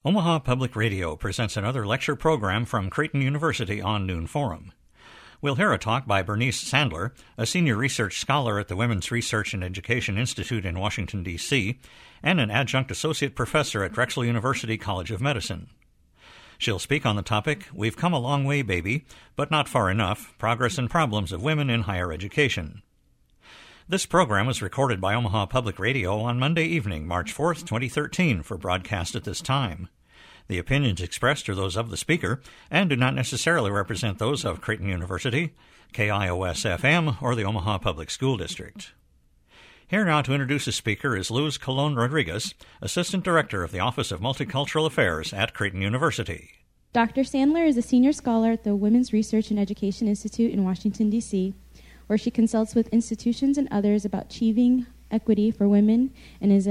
Omaha Public Radio presents another lecture program from Creighton University on Noon Forum. We'll hear a talk by Bernice Sandler, a senior research scholar at the Women's Research and Education Institute in Washington, D.C., and an adjunct associate professor at Drexel University College of Medicine. She'll speak on the topic, We've Come a Long Way, Baby, but Not Far Enough, Progress and Problems of Women in Higher Education. This program was recorded by Omaha Public Radio on Monday evening, March 4th, 2013, for broadcast at this time. The opinions expressed are those of the speaker and do not necessarily represent those of Creighton University, KIOS-FM, or the Omaha Public School District. Here now to introduce the speaker is Luz Colon Rodriguez, Assistant Director of the Office of Multicultural Affairs at Creighton University. Dr. Sandler is a senior scholar at the Women's Research and Education Institute in Washington, D.C., where she consults with institutions and others about achieving equity for women and is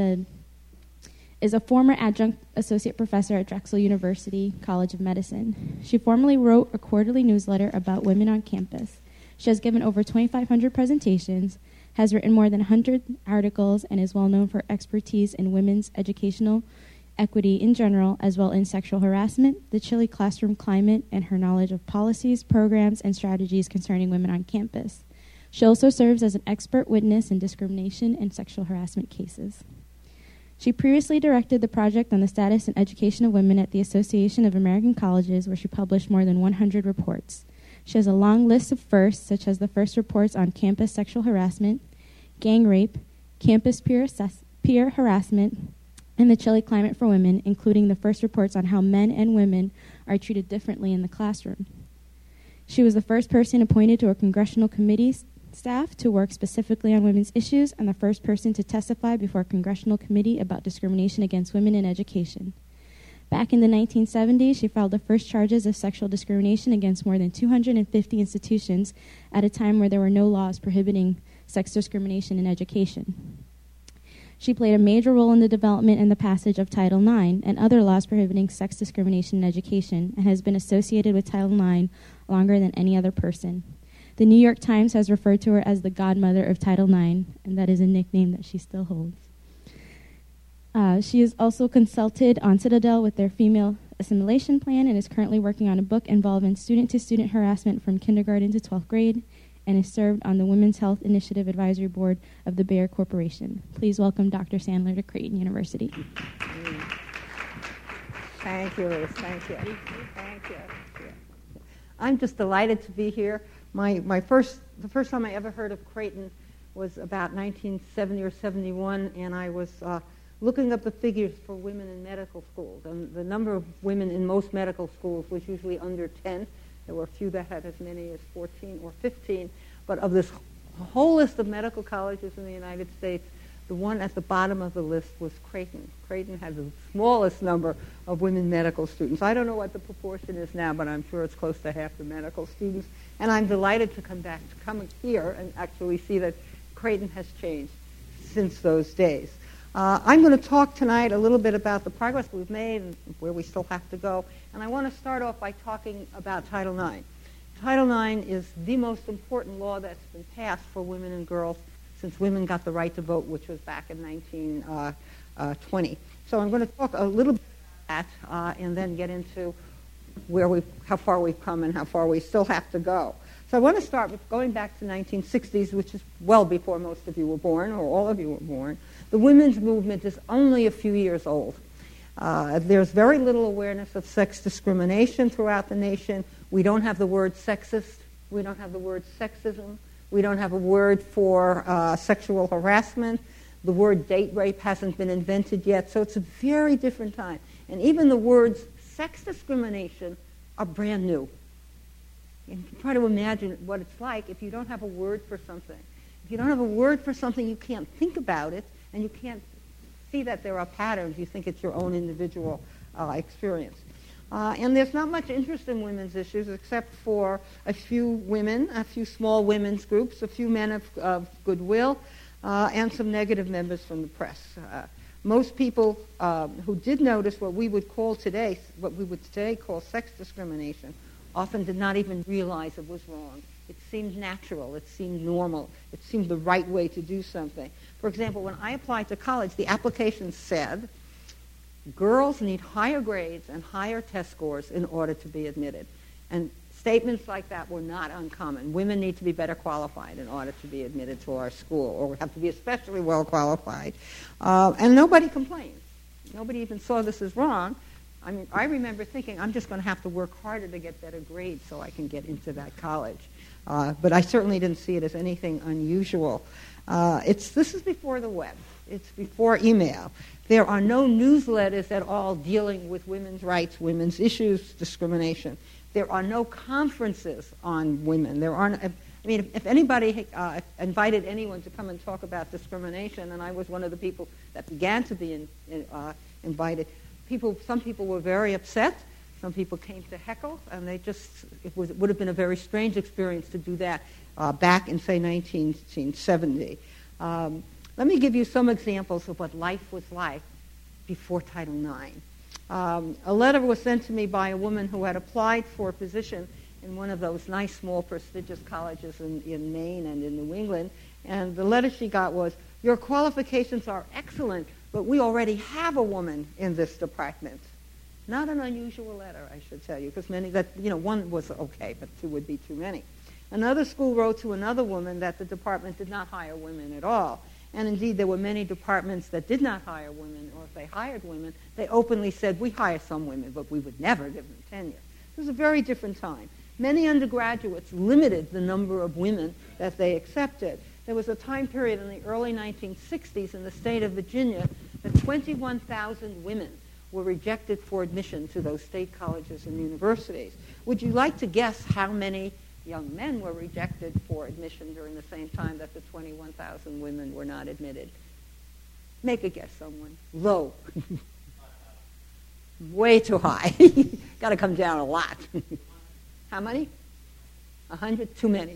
a former adjunct associate professor at Drexel University College of Medicine. She formerly wrote a quarterly newsletter about women on campus. She has given over 2,500 presentations, has written more than 100 articles, and is well known for expertise in women's educational equity in general, as well as sexual harassment, the chilly classroom climate, and her knowledge of policies, programs, and strategies concerning women on campus. She also serves as an expert witness in discrimination and sexual harassment cases. She previously directed the project on the status and education of women at the Association of American Colleges, where she published more than 100 reports. She has a long list of firsts, such as the first reports on campus sexual harassment, gang rape, campus peer harassment, and the chilly climate for women, including the first reports on how men and women are treated differently in the classroom. She was the first person appointed to a congressional committee staff to work specifically on women's issues and the first person to testify before a congressional committee about discrimination against women in education. Back in the 1970s, she filed the first charges of sexual discrimination against more than 250 institutions at a time where there were no laws prohibiting sex discrimination in education. She played a major role in the development and the passage of Title IX and other laws prohibiting sex discrimination in education and has been associated with Title IX longer than any other person. The New York Times has referred to her as the godmother of Title IX, and that is a nickname that she still holds. She is also consulted on Citadel with their female assimilation plan and is currently working on a book involving student-to-student harassment from kindergarten to 12th grade and is served on the Women's Health Initiative Advisory Board of the Bayer Corporation. Please welcome Dr. Sandler to Creighton University. Thank you, Liz. Thank you. Thank you. I'm just delighted to be here. The first time I ever heard of Creighton was about 1970 or 71, and I was looking up the figures for women in medical schools. And the number of women in most medical schools was usually under 10. There were a few that had as many as 14 or 15. But of this whole list of medical colleges in the United States, the one at the bottom of the list was Creighton. Creighton had the smallest number of women medical students. I don't know what the proportion is now, but I'm sure it's close to half the medical students. And I'm delighted to come here and actually see that Creighton has changed since those days. I'm going to talk tonight a little bit about the progress we've made and where we still have to go. And I want to start off by talking about Title IX. Title IX is the most important law that's been passed for women and girls since women got the right to vote, which was back in 1920. So I'm going to talk a little bit about that and then get into how far we've come and how far we still have to go. So I want to start with going back to the 1960s, which is well before most of you were born, or all of you were born. The women's movement is only a few years old. There's very little awareness of sex discrimination throughout the nation. We don't have the word sexist. We don't have the word sexism. We don't have a word for sexual harassment. The word date rape hasn't been invented yet, so it's a very different time. And even the words sex discrimination are brand new. And try to imagine what it's like if you don't have a word for something. If you don't have a word for something, you can't think about it, and you can't see that there are patterns. You think it's your own individual experience. And there's not much interest in women's issues except for a few women, a few small women's groups, a few men of goodwill, and some negative members from the press. Most people who did notice what we would today call sex discrimination, often did not even realize it was wrong. It seemed natural. It seemed normal. It seemed the right way to do something. For example, when I applied to college, the application said, girls need higher grades and higher test scores in order to be admitted. And statements like that were not uncommon. Women need to be better qualified in order to be admitted to our school, or have to be especially well qualified. And nobody complained. Nobody even saw this as wrong. I mean, I remember thinking, I'm just going to have to work harder to get better grades so I can get into that college. But I certainly didn't see it as anything unusual. This is before the web. It's before email. There are no newsletters at all dealing with women's rights, women's issues, discrimination. There are no conferences on women. There aren't. I mean, if anybody invited anyone to come and talk about discrimination, and I was one of the people that began to be invited, some people were very upset. Some people came to heckle, and it would have been a very strange experience to do that back in, say, 1970. Let me give you some examples of what life was like before Title IX. A letter was sent to me by a woman who had applied for a position in one of those nice, small, prestigious colleges in Maine and in New England. And the letter she got was, "Your qualifications are excellent, but we already have a woman in this department." Not an unusual letter, I should tell you, because one was okay, but two would be too many. Another school wrote to another woman that the department did not hire women at all. And indeed, there were many departments that did not hire women, or if they hired women, they openly said, "We hire some women, but we would never give them tenure." It was a very different time. Many undergraduates limited the number of women that they accepted. There was a time period in the early 1960s in the state of Virginia that 21,000 women were rejected for admission to those state colleges and universities. Would you like to guess how many young men were rejected for admission during the same time that the 21,000 women were not admitted? Make a guess, someone. Low. Way too high. Got to come down a lot. How many? 100? Too many.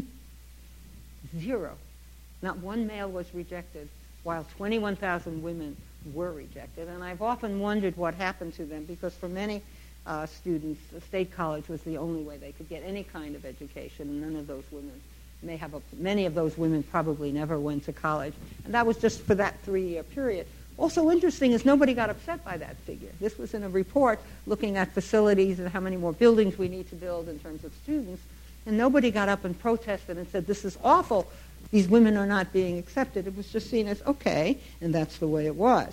0. Not one male was rejected, while 21,000 women were rejected. And I've often wondered what happened to them, because for many students, the state college was the only way they could get any kind of education, and none of those women many of those women probably never went to college. And that was just for that 3-year period. Also interesting is nobody got upset by that figure. This was in a report looking at facilities and how many more buildings we need to build in terms of students, and nobody got up and protested and said, "This is awful, these women are not being accepted." It was just seen as okay, and that's the way it was.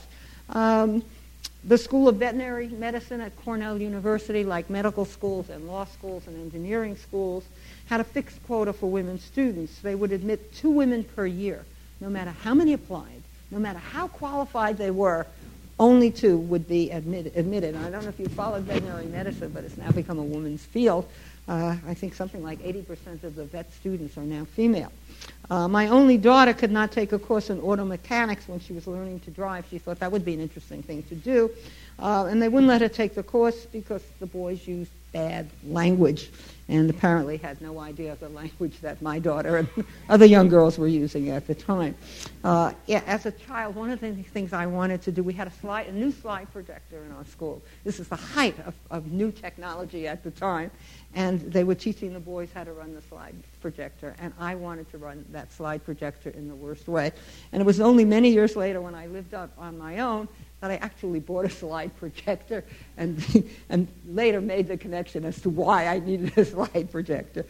The School of Veterinary Medicine at Cornell University, like medical schools and law schools and engineering schools, had a fixed quota for women students. They would admit 2 women per year. No matter how many applied, no matter how qualified they were, only 2 would be admitted. And I don't know if you followed veterinary medicine, but it's now become a woman's field. I think something like 80% of the vet students are now female. My only daughter could not take a course in auto mechanics when she was learning to drive. She thought that would be an interesting thing to do. And they wouldn't let her take the course because the boys used bad language and apparently had no idea of the language that my daughter and other young girls were using at the time. As a child, one of the things I wanted to do, we had a new slide projector in our school. This is the height of new technology at the time. And they were teaching the boys how to run the slide projector, and I wanted to run that slide projector in the worst way. And it was only many years later when I lived up on my own that I actually bought a slide projector and later made the connection as to why I needed a slide projector.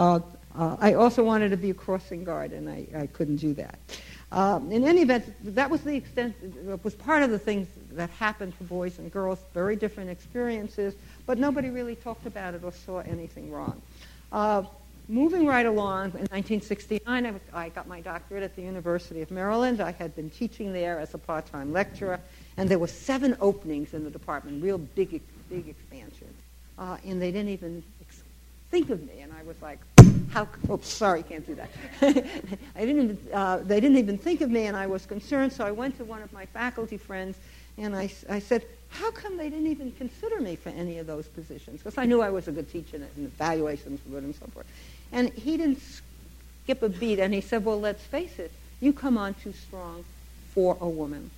I also wanted to be a crossing guard, and I couldn't do that. In any event, that was the extent, it was part of the things that happened to boys and girls, very different experiences, but nobody really talked about it or saw anything wrong. Moving right along, in 1969, I got my doctorate at the University of Maryland. I had been teaching there as a part-time lecturer, and there were 7 openings in the department, real big expansion. And they didn't even think of me, and I was like, sorry, can't do that. They didn't even think of me, and I was concerned, so I went to one of my faculty friends, and I said, "How come they didn't even consider me for any of those positions?" Because I knew I was a good teacher, and evaluations were good and so forth. And he didn't skip a beat, and he said, "Well, let's face it, you come on too strong for a woman."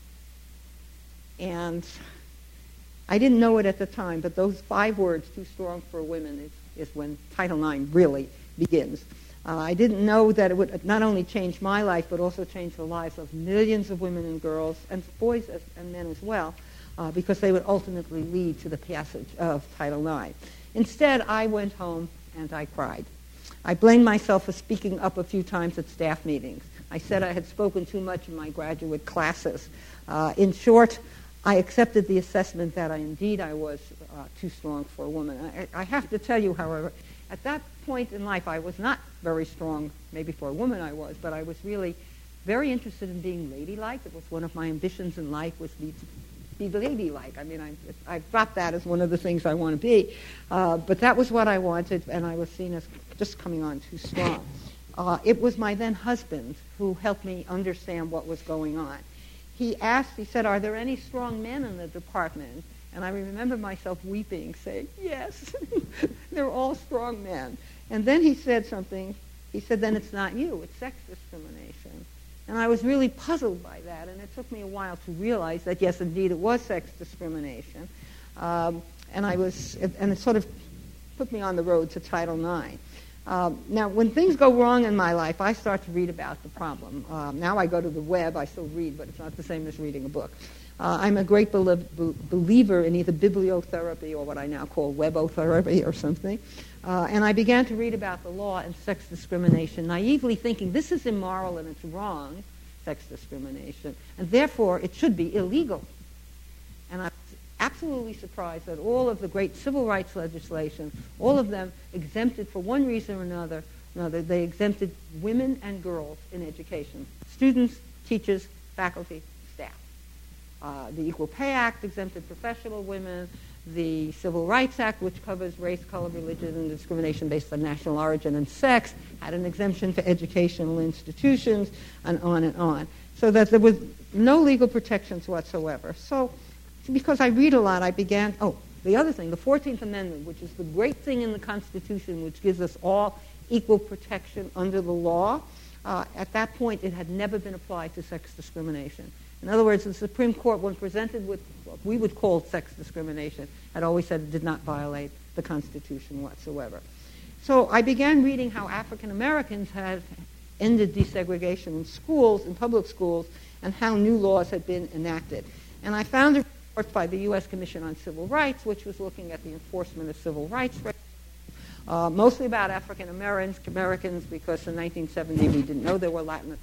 And I didn't know it at the time, but those 5 words, "too strong for women," is when Title IX really begins. I didn't know that it would not only change my life, but also change the lives of millions of women and girls, and boys and men as well, because they would ultimately lead to the passage of Title IX. Instead, I went home and I cried. I blamed myself for speaking up a few times at staff meetings. I said I had spoken too much in my graduate classes. In short, I accepted the assessment that I was too strong for a woman. I have to tell you, however, at that point in life, I was not very strong. Maybe for a woman I was, but I was really very interested in being ladylike. It was one of my ambitions in life, was to be ladylike. I mean, I've got that as one of the things I want to be. But that was what I wanted, and I was seen as just coming on too strong. It was my then husband who helped me understand what was going on. He said, "Are there any strong men in the department?" And I remember myself weeping, saying, "Yes, they're all strong men." And then he said something. He said, "Then it's not you, it's sex discrimination." And I was really puzzled by that, and it took me a while to realize that, yes, indeed, it was sex discrimination. And it sort of put me on the road to Title IX. Now, when things go wrong in my life, I start to read about the problem. Now I go to the web. I still read, but it's not the same as reading a book. I'm a great believer in either bibliotherapy or what I now call webotherapy or something. And I began to read about the law and sex discrimination, naively thinking this is immoral and it's wrong, sex discrimination, and therefore it should be illegal. And I was absolutely surprised that all of the great civil rights legislation, all of them exempted for one reason or another, they exempted women and girls in education, students, teachers, faculty, staff. The Equal Pay Act exempted professional women. The Civil Rights Act, which covers race, color, religion, and discrimination based on national origin and sex, had an exemption for educational institutions, and on and on. So that there was no legal protections whatsoever. So because I read a lot, I began, the other thing, the 14th Amendment, which is the great thing in the Constitution, which gives us all equal protection under the law. At that point, it had never been applied to sex discrimination. In other words, the Supreme Court, when presented with what we would call sex discrimination, had always said it did not violate the Constitution whatsoever. So I began reading how African Americans had ended desegregation in schools, in public schools, and how new laws had been enacted. And I found a report by the U.S. Commission on Civil Rights, which was looking at the enforcement of civil rights, mostly about African Americans, because in 1970 we didn't know there were Latinos,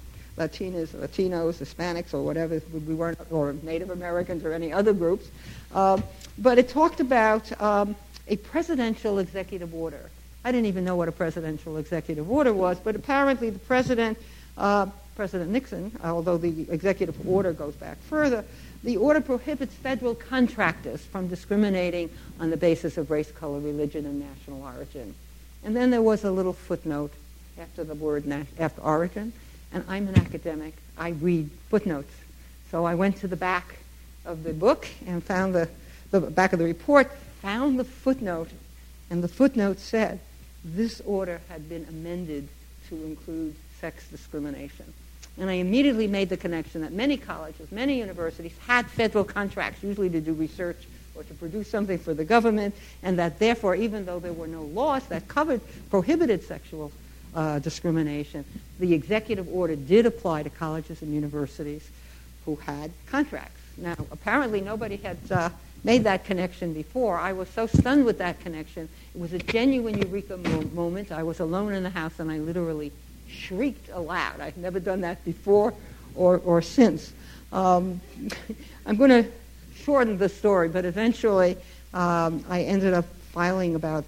Hispanics, or whatever we weren't, or Native Americans or any other groups. But it talked about a presidential executive order. I didn't even know what a presidential executive order was, but apparently the president, President Nixon, although the executive order goes back further, the order prohibits federal contractors from discriminating on the basis of race, color, religion, and national origin. And then there was a little footnote after the word after origin. And I'm an academic. I read footnotes. So I went to the back of the book and found the back of the report, found the footnote, and the footnote said this order had been amended to include sex discrimination. And I immediately made the connection that many colleges, many universities had federal contracts, usually to do research or to produce something for the government, and that therefore, even though there were no laws that prohibited sexual discrimination, the executive order did apply to colleges and universities who had contracts. Now, apparently nobody had made that connection before. I was so stunned with that connection. It was a genuine eureka moment. I was alone in the house, and I literally shrieked aloud. I've never done that before or since. I'm going to shorten the story, but eventually I ended up filing about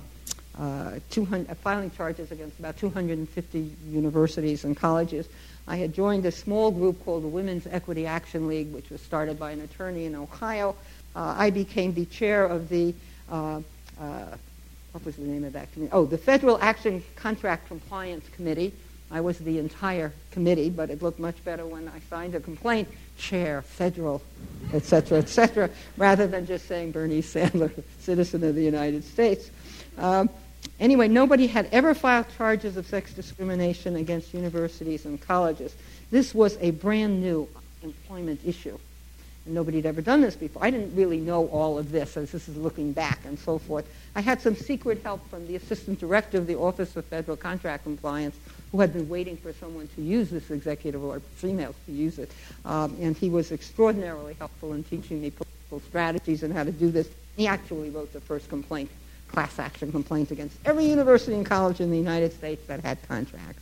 filing charges against about 250 universities and colleges. I had joined a small group called the Women's Equity Action League, which was started by an attorney in Ohio. I became the chair of the, what was the name of that committee? The Federal Action Contract Compliance Committee. I was the entire committee, but it looked much better when I signed a complaint, chair, federal, et cetera, rather than just saying Bernice Sandler, citizen of the United States. Anyway, nobody had ever filed charges of sex discrimination against universities and colleges. This was a brand new employment issue. And nobody had ever done this before. I didn't really know all of this, as this is looking back and so forth. I had some secret help from the assistant director of the Office of Federal Contract Compliance, who had been waiting for someone to use this executive order, females to use it. And he was extraordinarily helpful in teaching me strategies on how to do this. He actually wrote the first complaint, class action complaint against every university and college in the United States that had contracts.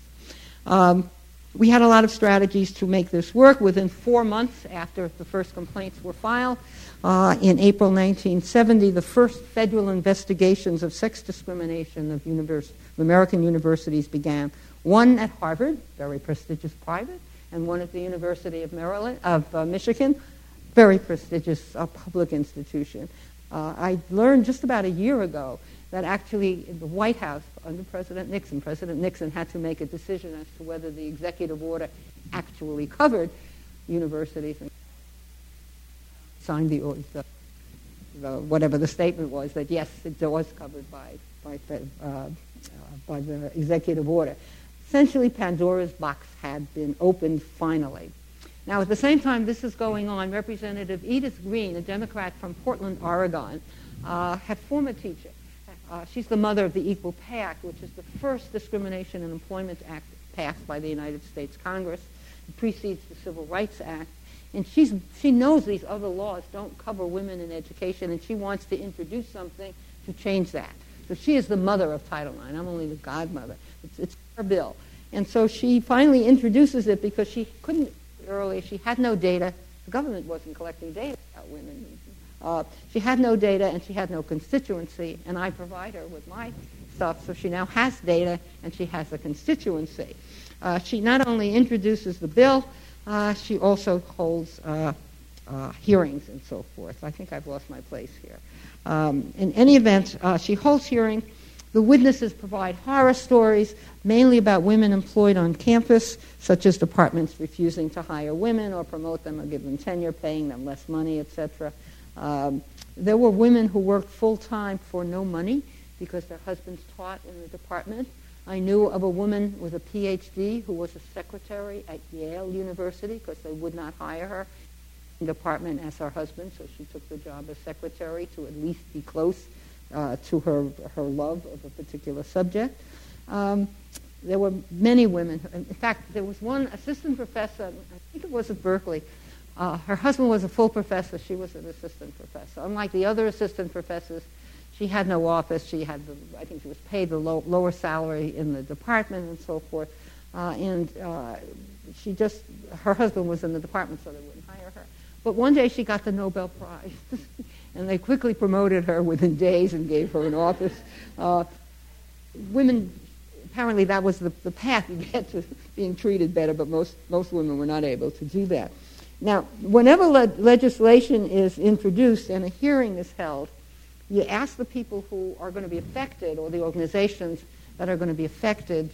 We had a lot of strategies to make this work. Within 4 months after the first complaints were filed, in April 1970, the first federal investigations of sex discrimination of American universities began. One at Harvard, very prestigious private, and one at the University of Michigan, very prestigious public institution. I learned just about a year ago that actually the White House, under President Nixon had to make a decision as to whether the executive order actually covered universities, and signed the whatever the statement was, that yes, it was covered by the executive order. Essentially, Pandora's box had been opened finally. Now, at the same time this is going on, Representative Edith Green, a Democrat from Portland, Oregon, had former teacher. She's the mother of the Equal Pay Act, which is the first discrimination in employment act passed by the United States Congress. It precedes the Civil Rights Act. And she knows these other laws don't cover women in education, and she wants to introduce something to change that. So she is the mother of Title IX. I'm only the godmother. It's her bill. And so she finally introduces it because she couldn't earlier. She had no data. The government wasn't collecting data about women. She had no data, and she had no constituency, and I provide her with my stuff, so she now has data, and she has a constituency. She not only introduces the bill, she also holds hearings and so forth. I think I've lost my place here. In any event, she holds hearings. The witnesses provide horror stories, mainly about women employed on campus, such as departments refusing to hire women or promote them or give them tenure, paying them less money, etc. There were women who worked full-time for no money because their husbands taught in the department. I knew of a woman with a PhD who was a secretary at Yale University because they would not hire her in the department as her husband, so she took the job as secretary to at least be close to her love of a particular subject. There were many women. In fact, there was one assistant professor, I think it was at Berkeley. Her husband was a full professor. She was an assistant professor. Unlike the other assistant professors, she had no office. She had, I think she was paid the lower salary in the department and so forth. Her husband was in the department, so they wouldn't hire her. But one day she got the Nobel Prize, and they quickly promoted her within days and gave her an office. Women, apparently that was the path you get to being treated better, but most women were not able to do that. Now, whenever legislation is introduced and a hearing is held, you ask the people who are going to be affected, or the organizations that are going to be affected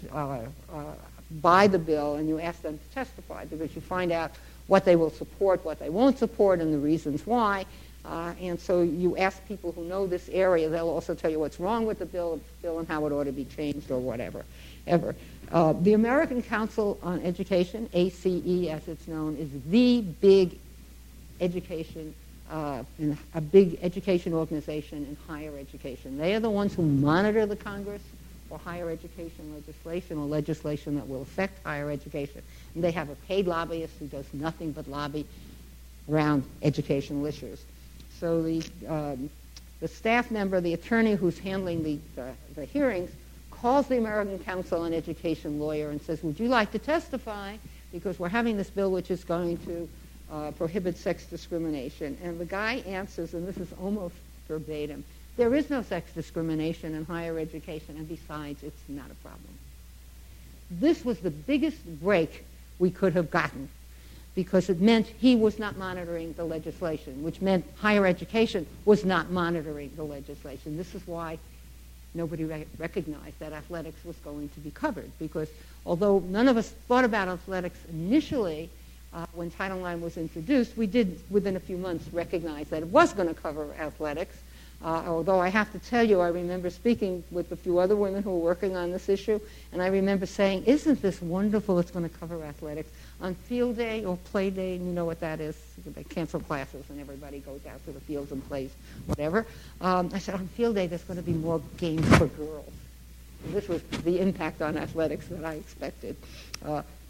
by the bill, and you ask them to testify, because you find out what they will support, what they won't support, and the reasons why. And so you ask people who know this area. They'll also tell you what's wrong with the bill and how it ought to be changed or whatever. The American Council on Education, ACE as it's known, is the big education, a big education organization in higher education. They are the ones who monitor the Congress for higher education legislation or legislation that will affect higher education. And they have a paid lobbyist who does nothing but lobby around educational issues. So the staff member, the attorney who's handling the hearings, calls the American Council on Education lawyer and says, would you like to testify? Because we're having this bill which is going to prohibit sex discrimination. And the guy answers, and this is almost verbatim, there is no sex discrimination in higher education, and besides, it's not a problem. This was the biggest break we could have gotten, because it meant he was not monitoring the legislation, which meant higher education was not monitoring the legislation. This is why nobody recognized that athletics was going to be covered, because although none of us thought about athletics initially when Title IX was introduced, we did within a few months recognize that it was going to cover athletics. Although I have to tell you, I remember speaking with a few other women who were working on this issue, and I remember saying, isn't this wonderful, it's going to cover athletics. On field day or play day, and you know what that is, they cancel classes and everybody goes out to the fields and plays whatever. I said, on field day there's going to be more games for girls. And this was the impact on athletics that I expected.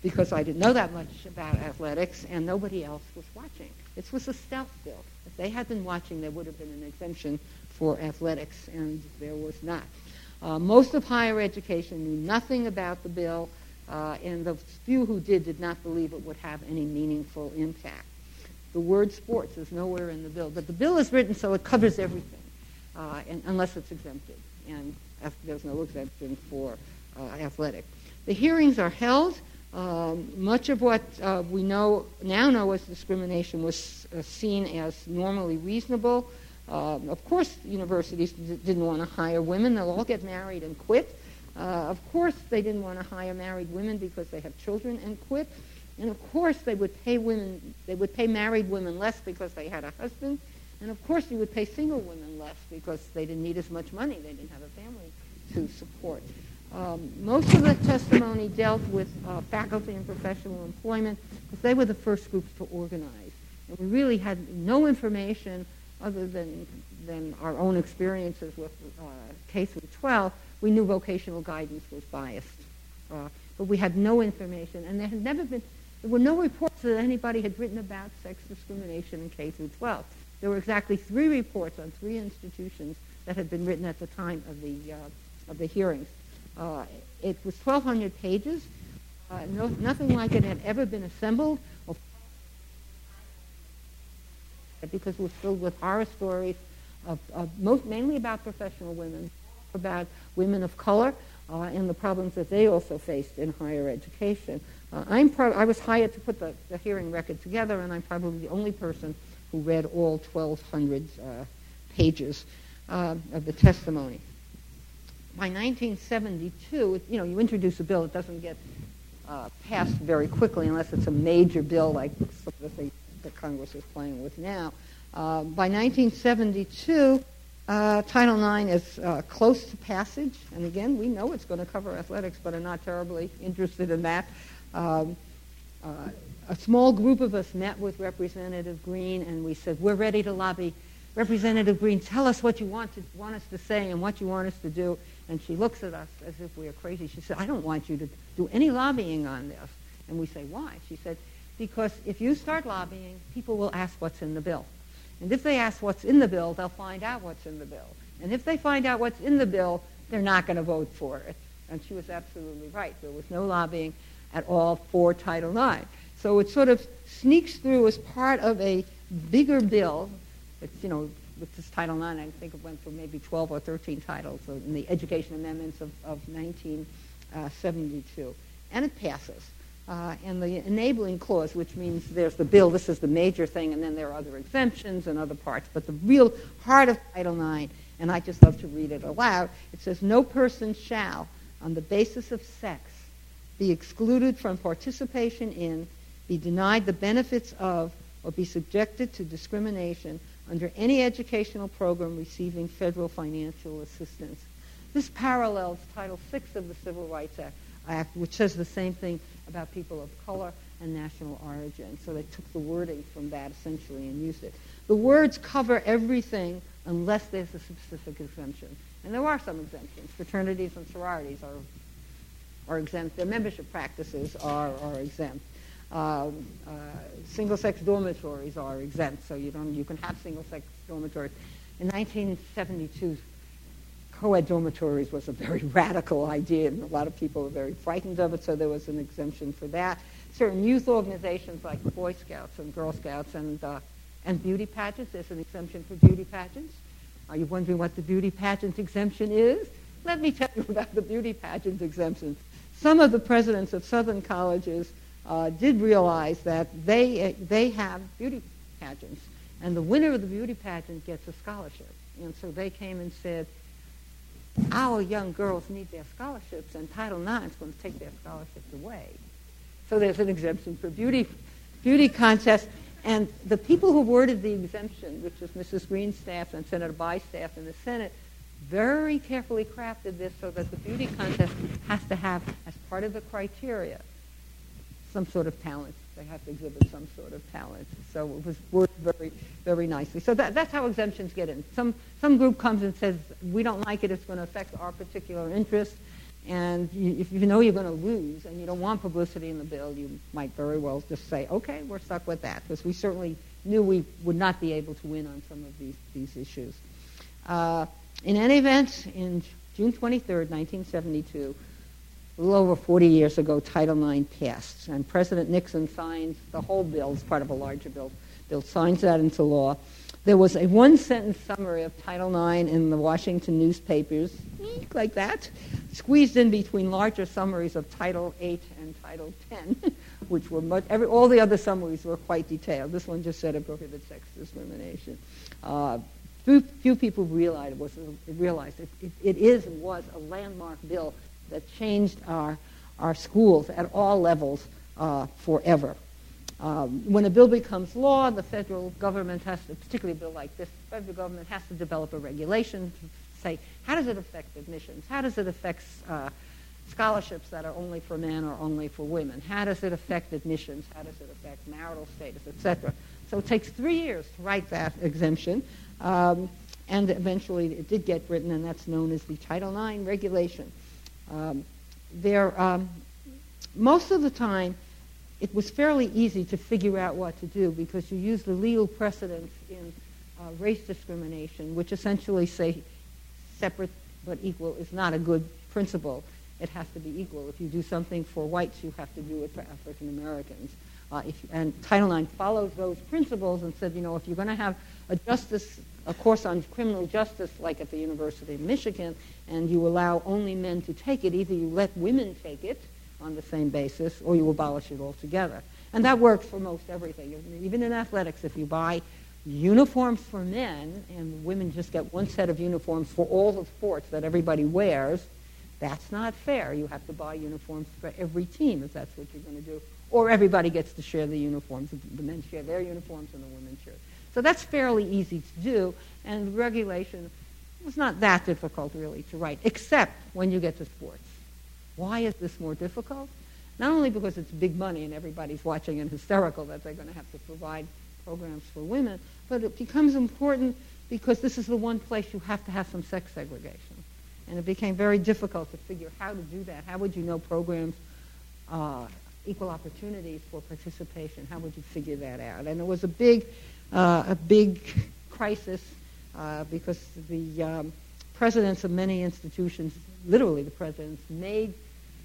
because I didn't know that much about athletics, and nobody else was watching. This was a stealth bill. If they had been watching, there would have been an exemption for athletics, and there was not. Most of higher education knew nothing about the bill, and the few who did not believe it would have any meaningful impact. The word sports is nowhere in the bill, but the bill is written so it covers everything, unless it's exempted, and there's no exemption for athletic. The hearings are held. Much of what we now know as discrimination was seen as normally reasonable. Of course, universities didn't want to hire women. They'll all get married and quit. Of course, they didn't want to hire married women because they have children and quit. And of course, they would pay married women less because they had a husband. And of course, you would pay single women less because they didn't need as much money. They didn't have a family to support. Most of the testimony dealt with faculty and professional employment because they were the first groups to organize. And we really had no information other than our own experiences with K through 12. We knew vocational guidance was biased. But we had no information. And there were no reports that anybody had written about sex discrimination in K through 12. There were exactly 3 reports on 3 institutions that had been written at the time of the hearings. It was 1,200 pages. Nothing like it had ever been assembled, because it was filled with horror stories, mainly about professional women, about women of color, and the problems that they also faced in higher education. I was hired to put the hearing record together, and I'm probably the only person who read all 1,200 pages of the testimony. By 1972, you introduce a bill, it doesn't get passed very quickly unless it's a major bill like the thing that Congress is playing with now. By 1972, Title IX is close to passage, and again, we know it's going to cover athletics, but are not terribly interested in that. A small group of us met with Representative Green, and we said, we're ready to lobby. Representative Green, tell us what you want us to say and what you want us to do. And she looks at us as if we are crazy. She said, I don't want you to do any lobbying on this. And we say, why? She said, because if you start lobbying, people will ask what's in the bill. And if they ask what's in the bill, they'll find out what's in the bill. And if they find out what's in the bill, they're not going to vote for it. And she was absolutely right. There was no lobbying at all for Title IX. So it sort of sneaks through as part of a bigger bill. It's, with this Title IX, I think it went through maybe 12 or 13 titles in the Education Amendments of 1972. And it passes. And the enabling clause, which means there's the bill, this is the major thing, and then there are other exemptions and other parts. But the real heart of Title IX, and I just love to read it aloud, it says, no person shall, on the basis of sex, be excluded from participation in, be denied the benefits of, or be subjected to discrimination under any educational program receiving federal financial assistance. This parallels Title VI of the Civil Rights Act, which says the same thing about people of color and national origin. So they took the wording from that essentially and used it. The words cover everything unless there's a specific exemption. And there are some exemptions. Fraternities and sororities are exempt. Their membership practices are exempt. Single-sex dormitories are exempt, so you can have single-sex dormitories. In 1972, co-ed dormitories was a very radical idea, and a lot of people were very frightened of it, so there was an exemption for that. Certain youth organizations like Boy Scouts and Girl Scouts and beauty pageants, there's an exemption for beauty pageants. Are you wondering what the beauty pageant exemption is? Let me tell you about the beauty pageant exemption. Some of the presidents of Southern colleges did realize that they have beauty pageants, and the winner of the beauty pageant gets a scholarship. And so they came and said, our young girls need their scholarships, and Title IX is going to take their scholarships away. So there's an exemption for beauty contests. And the people who worded the exemption, which was Mrs. Green's staff and Senator By's staff in the Senate, very carefully crafted this so that the beauty contest has to have, as part of the criteria, some sort of talent. They have to exhibit some sort of talent. So it was worded very, very nicely. So that's how exemptions get in. Some group comes and says, we don't like it, it's going to affect our particular interest. And if you know you're going to lose and you don't want publicity in the bill, you might very well just say, okay, we're stuck with that, because we certainly knew we would not be able to win on some of these issues. In any event, in June 23rd, 1972, a little over 40 years ago, Title IX passed, and President Nixon signed the whole bill as part of a larger bill, signs that into law. There was a one-sentence summary of Title IX in the Washington newspapers, like that, squeezed in between larger summaries of Title VIII and Title X, which were all the other summaries were quite detailed. This one just said it prohibits sex discrimination. Few people realized it is and was a landmark bill that changed our schools at all levels forever. When a bill becomes law, the federal government has to, particularly a bill like this, the federal government has to develop a regulation to say, how does it affect admissions? How does it affect scholarships that are only for men or only for women? How does it affect admissions? How does it affect marital status, etc.? So it takes 3 years to write that exemption, and eventually it did get written, and that's known as the Title IX regulation. Most of the time, it was fairly easy to figure out what to do because you use the legal precedents in race discrimination, which essentially say separate but equal is not a good principle. It has to be equal. If you do something for whites, you have to do it for African Americans. And Title IX follows those principles and said, if you're going to have a course on criminal justice like at the University of Michigan, and you allow only men to take it, either you let women take it on the same basis, or you abolish it altogether. And that works for most everything. Even in athletics, if you buy uniforms for men and women just get one set of uniforms for all the sports that everybody wears, that's not fair. You have to buy uniforms for every team if that's what you're going to do. Or everybody gets to share the uniforms. The men share their uniforms and the women share. So that's fairly easy to do, and regulation was not that difficult really to write, except when you get to sports. Why is this more difficult? Not only because it's big money and everybody's watching and hysterical that they're going to have to provide programs for women, but it becomes important because this is the one place you have to have some sex segregation. And it became very difficult to figure how to do that. How would you know programs, equal opportunities for participation? How would you figure that out? And it was a big crisis because the presidents of many institutions, literally the presidents, made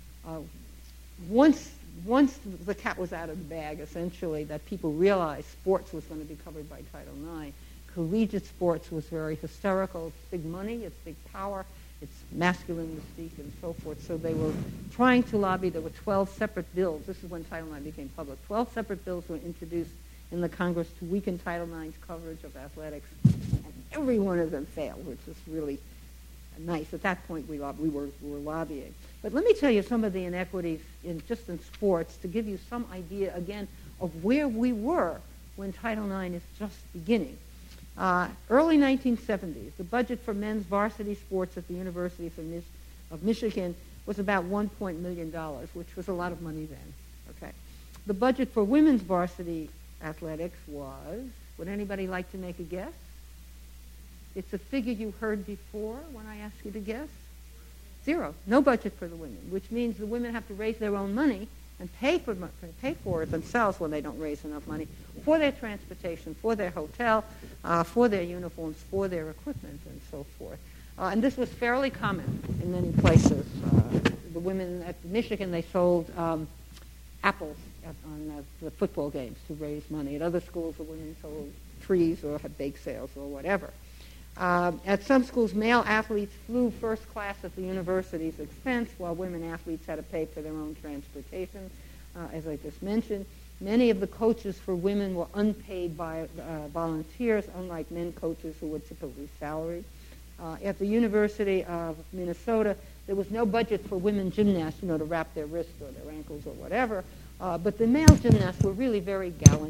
once the cat was out of the bag, essentially, that people realized sports was going to be covered by Title IX. Collegiate sports was very hysterical. It's big money, it's big power, it's masculine mystique and so forth. So they were trying to lobby. There were 12 separate bills. This is when Title IX became public. 12 separate bills were introduced in the Congress to weaken Title IX's coverage of athletics, and every one of them failed, which was really nice. At that point, we were lobbying. But let me tell you some of the inequities in sports to give you some idea, again, of where we were when Title IX is just beginning. Early 1970s, the budget for men's varsity sports at the University of Michigan was about $1 million, which was a lot of money then. Okay, the budget for women's varsity athletics was, would anybody like to make a guess? It's a figure you heard before when I asked you to guess. 0. No budget for the women, which means the women have to raise their own money and pay for it themselves when they don't raise enough money for their transportation, for their hotel, for their uniforms, for their equipment, and so forth. And this was fairly common in many places. The women at Michigan, they sold apples on the football games to raise money. At other schools, the women sold trees or had bake sales or whatever. At some schools, male athletes flew first class at the university's expense, while women athletes had to pay for their own transportation, as I just mentioned. Many of the coaches for women were unpaid by volunteers, unlike men coaches who were typically salaried. At the University of Minnesota, there was no budget for women gymnasts, to wrap their wrists or their ankles or whatever. But the male gymnasts were really very gallant.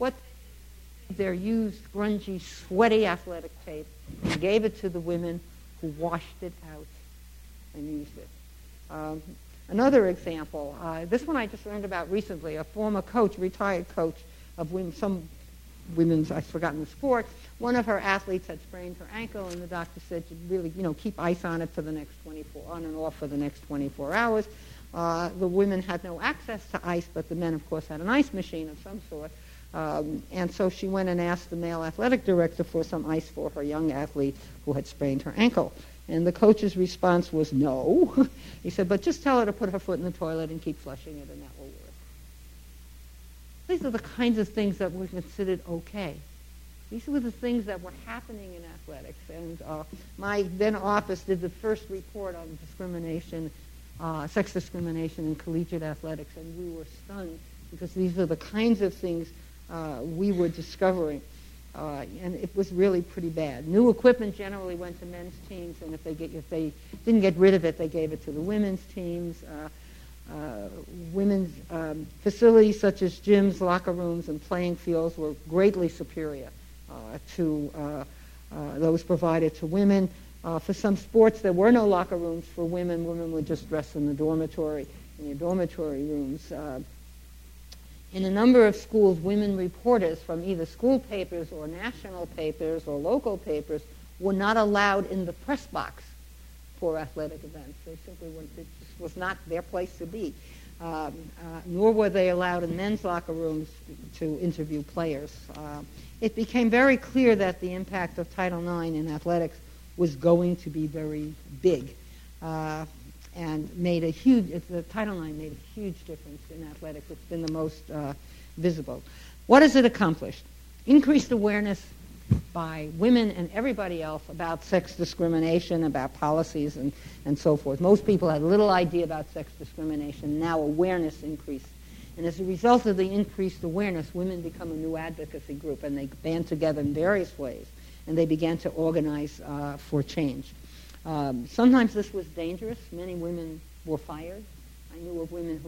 Their used, grungy, sweaty athletic tape and gave it to the women who washed it out and used it. Another example, this one I just learned about recently, a former coach, retired coach of some women's, I've forgotten the sport. One of her athletes had sprained her ankle, and the doctor said, "You really, keep ice on it for the next on and off for the next 24 hours." The women had no access to ice, but the men, of course, had an ice machine of some sort. And so she went and asked the male athletic director for some ice for her young athlete who had sprained her ankle. And the coach's response was no. He said, "But just tell her to put her foot in the toilet and keep flushing it, and that will work." These are the kinds of things that were considered okay. These were the things that were happening in athletics. And my then office did the first report on discrimination, sex discrimination in collegiate athletics, and we were stunned because these are the kinds of things we were discovering. And it was really pretty bad. New equipment generally went to men's teams, and if they didn't get rid of it, they gave it to the women's teams. Women's facilities such as gyms, locker rooms, and playing fields were greatly superior to those provided to women. For some sports, there were no locker rooms for women. Women would just dress in the dormitory, in their dormitory rooms. In a number of schools, women reporters from either school papers or national papers or local papers were not allowed in the press box for athletic events. They simply weren't, it just was not their place to be. Nor were they allowed in men's locker rooms to interview players. It became very clear that the impact of Title IX in athletics was going to be very big. And the Title IX made a huge difference in athletics. It's been the most visible. What has it accomplished? Increased awareness by women and everybody else about sex discrimination, about policies and so forth. Most people had little idea about sex discrimination. Now awareness increased. And as a result of the increased awareness, women become a new advocacy group, and they band together in various ways, and they began to organize for change. Sometimes this was dangerous. Many women were fired. I knew of women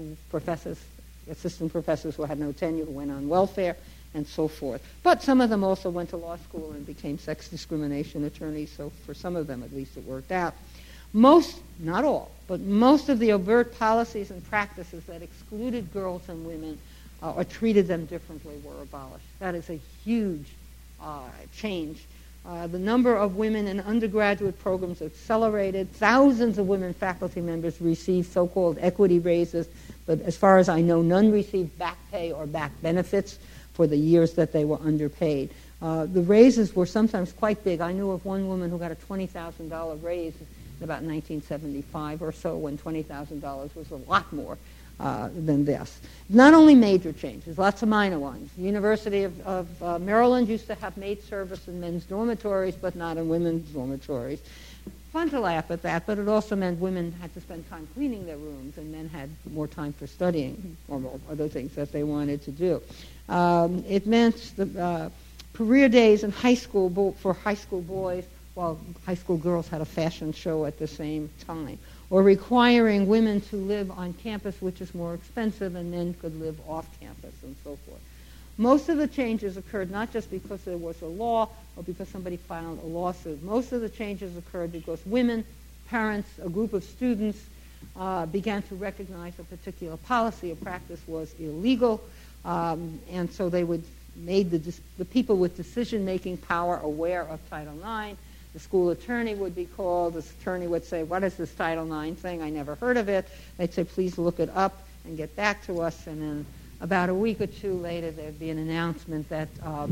assistant professors who had no tenure, who went on welfare, and so forth. But some of them also went to law school and became sex discrimination attorneys, so for some of them at least it worked out. Most, not all, but most of the overt policies and practices that excluded girls and women or treated them differently were abolished. That is a huge change. The number of women in undergraduate programs accelerated. Thousands of women faculty members received so-called equity raises, but as far as I know, none received back pay or back benefits for the years that they were underpaid. The raises were sometimes quite big. I knew of one woman who got a $20,000 raise in about 1975 or so, when $20,000 was a lot more than this. Not only major changes, lots of minor ones. The University of Maryland used to have maid service in men's dormitories, but not in women's dormitories. Fun to laugh at that, but it also meant women had to spend time cleaning their rooms, and men had more time for studying or other things that they wanted to do. It meant the career days in high school for high school boys, while high school girls had a fashion show at the same time, or requiring women to live on campus, which is more expensive, and men could live off campus, and so forth. Most of the changes occurred not just because there was a law or because somebody filed a lawsuit. Most of the changes occurred because women, parents, a group of students began to recognize a particular policy or practice was illegal, and so they made the people with decision-making power aware of Title IX. The school attorney would be called. The attorney would say, "What is this Title IX thing? I never heard of it." They'd say, "Please look it up and get back to us." And then about a week or two later, there'd be an announcement that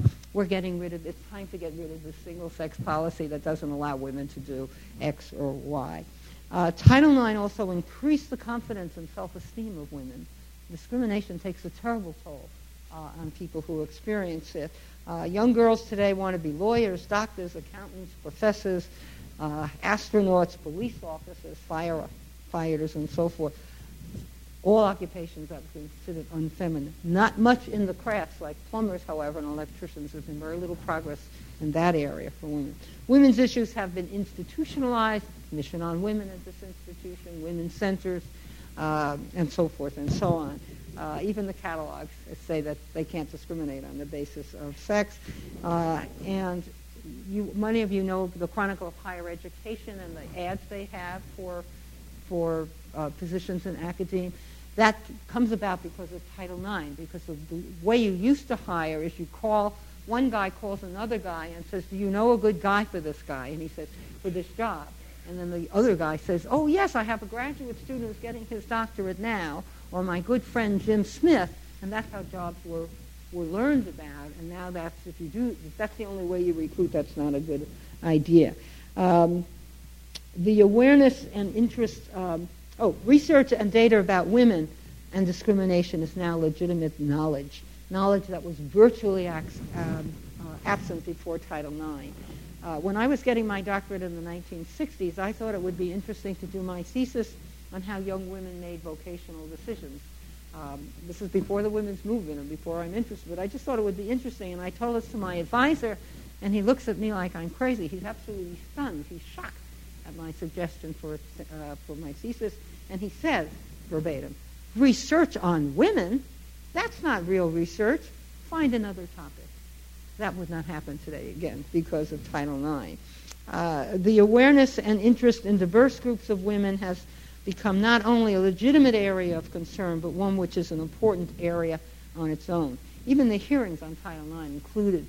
it's time to get rid of the single-sex policy that doesn't allow women to do X or Y. Title IX also increased the confidence and self-esteem of women. Discrimination takes a terrible toll on people who experience it. Young girls today want to be lawyers, doctors, accountants, professors, astronauts, police officers, firefighters, and so forth. All occupations that were considered unfeminine. Not much in the crafts, like plumbers, however, and electricians. There's been very little progress in that area for women. Women's issues have been institutionalized, Mission on Women at this institution, women's centers, and so forth and so on. Even the catalogs say that they can't discriminate on the basis of sex. And many of you know the Chronicle of Higher Education and the ads they have for positions in academia. That comes about because of Title IX, because of the way you used to hire is you call one guy calls another guy and says, do you know a good guy for this guy? And he says, for this job. And then the other guy says, oh, yes, I have a graduate student who's getting his doctorate now, or my good friend Jim Smith. And that's how jobs were learned about. And now if that's the only way you recruit, that's not a good idea. The awareness and interest, research and data about women and discrimination is now legitimate knowledge that was virtually absent before Title IX. When I was getting my doctorate in the 1960s, I thought it would be interesting to do my thesis on how young women made vocational decisions. This is before the women's movement and before I'm interested, but I just thought it would be interesting, and I told this to my advisor, and he looks at me like I'm crazy. He's absolutely stunned. He's shocked at my suggestion for my thesis, and he says, verbatim, research on women? That's not real research. Find another topic. That would not happen today, again, because of Title IX. The awareness and interest in diverse groups of women has become not only a legitimate area of concern, but one which is an important area on its own. Even the hearings on Title IX included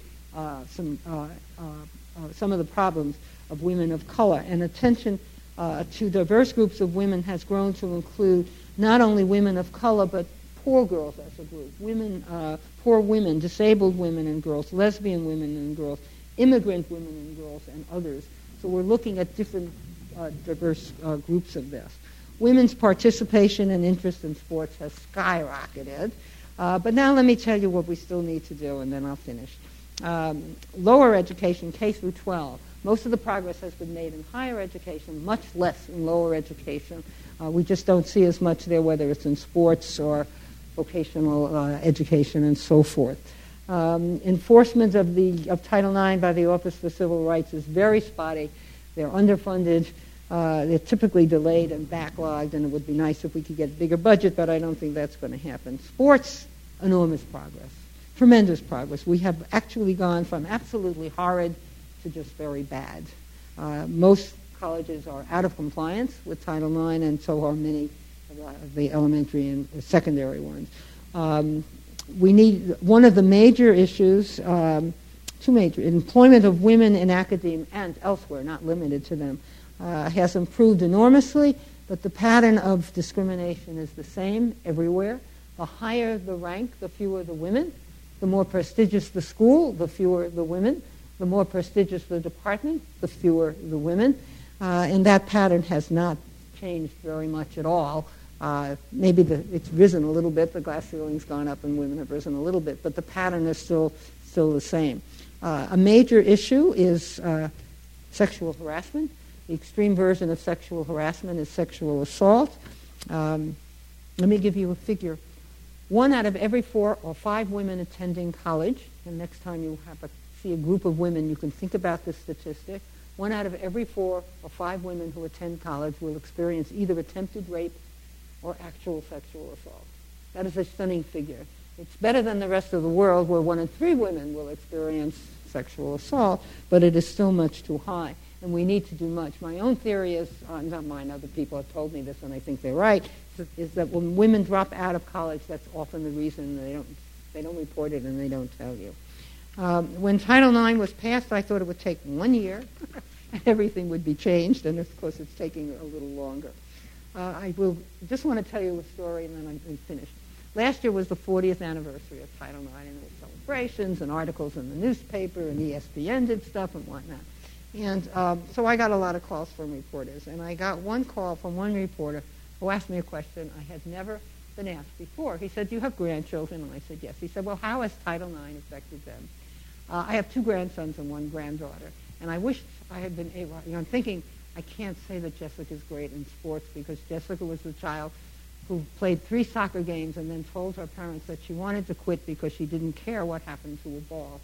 some of the problems of women of color, and attention to diverse groups of women has grown to include not only women of color, but poor girls as a group, poor women, disabled women and girls, lesbian women and girls, immigrant women and girls, and others. So we're looking at different diverse groups of this. Women's participation and interest in sports has skyrocketed. But now let me tell you what we still need to do, and then I'll finish. Lower education, K through 12. Most of the progress has been made in higher education, much less in lower education. We just don't see as much there, whether it's in sports or vocational education and so forth. Enforcement of Title IX by the Office for Civil Rights is very spotty. They're underfunded. They're typically delayed and backlogged, and it would be nice if we could get a bigger budget, but I don't think that's going to happen. Sports, enormous progress, tremendous progress. We have actually gone from absolutely horrid to just very bad. Most colleges are out of compliance with Title IX, and so are many of the elementary and secondary ones. We need one of the major issues, two major, employment of women in academia and elsewhere, not limited to them, has improved enormously, but the pattern of discrimination is the same everywhere. The higher the rank, the fewer the women. The more prestigious the school, the fewer the women. The more prestigious the department, the fewer the women. And that pattern has not changed very much at all. Maybe it's risen a little bit. The glass ceiling's gone up and women have risen a little bit, but the pattern is still the same. A major issue is sexual harassment. The extreme version of sexual harassment is sexual assault. Let me give you a figure. 1 out of every 4 or 5 women attending college, and next time you see a group of women, you can think about this statistic. 1 out of every 4 or 5 women who attend college will experience either attempted rape or actual sexual assault. That is a stunning figure. It's better than the rest of the world, where 1 in 3 women will experience sexual assault, but it is still much too high, and we need to do much. My own theory is, not mine, other people have told me this, and I think they're right, is that when women drop out of college, that's often the reason they don't report it and they don't tell you. When Title IX was passed, I thought it would take 1 year, and everything would be changed, and of course it's taking a little longer. I will just want to tell you a story, and then I'm finished. Last year was the 40th anniversary of Title IX, and there were celebrations and articles in the newspaper, and ESPN did stuff and whatnot. And so I got a lot of calls from reporters, and I got one call from one reporter who asked me a question I had never been asked before. He said, do you have grandchildren? And I said, yes. He said, well, how has Title IX affected them? I have 2 grandsons and 1 granddaughter, and I wish I had been able, I'm thinking, I can't say that Jessica's great in sports, because Jessica was the child who played 3 soccer games and then told her parents that she wanted to quit because she didn't care what happened to a ball.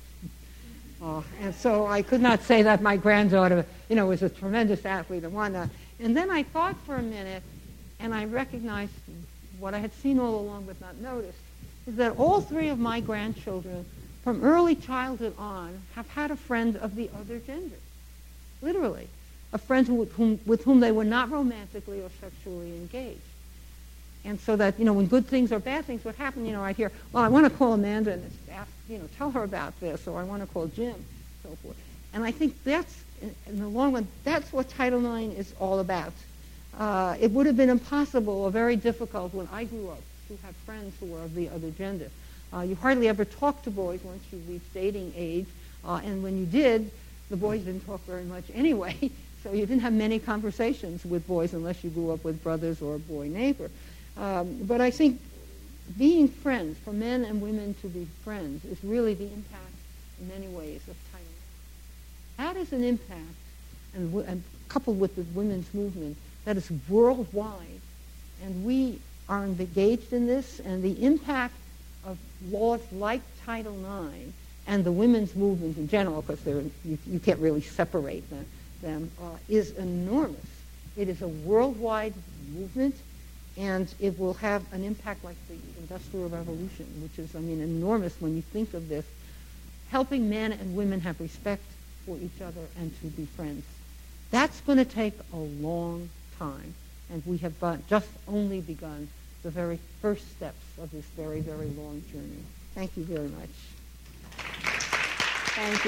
And so I could not say that my granddaughter, was a tremendous athlete and whatnot. And then I thought for a minute, and I recognized what I had seen all along but not noticed, is that all 3 of my grandchildren, from early childhood on, have had a friend of the other gender. Literally. A friend with whom they were not romantically or sexually engaged. And so that, when good things or bad things would happen, I'd hear, well, I want to call Amanda and ask, tell her about this, or I want to call Jim, so forth. And I think that's, in the long run, that's what Title IX is all about. It would have been impossible or very difficult when I grew up to have friends who were of the other gender. You hardly ever talked to boys once you reached dating age, and when you did, the boys didn't talk very much anyway, so you didn't have many conversations with boys unless you grew up with brothers or a boy neighbor. But I think being friends, for men and women to be friends, is really the impact in many ways of Title IX. That is an impact, and coupled with the women's movement, that is worldwide. And we are engaged in this, and the impact of laws like Title IX and the women's movement in general, because you can't really separate them, is enormous. It is a worldwide movement, and it will have an impact like the Industrial Revolution, which is, enormous when you think of this, helping men and women have respect for each other and to be friends. That's going to take a long time, and we have just only begun the very first steps of this very, very long journey. Thank you very much. Thank you.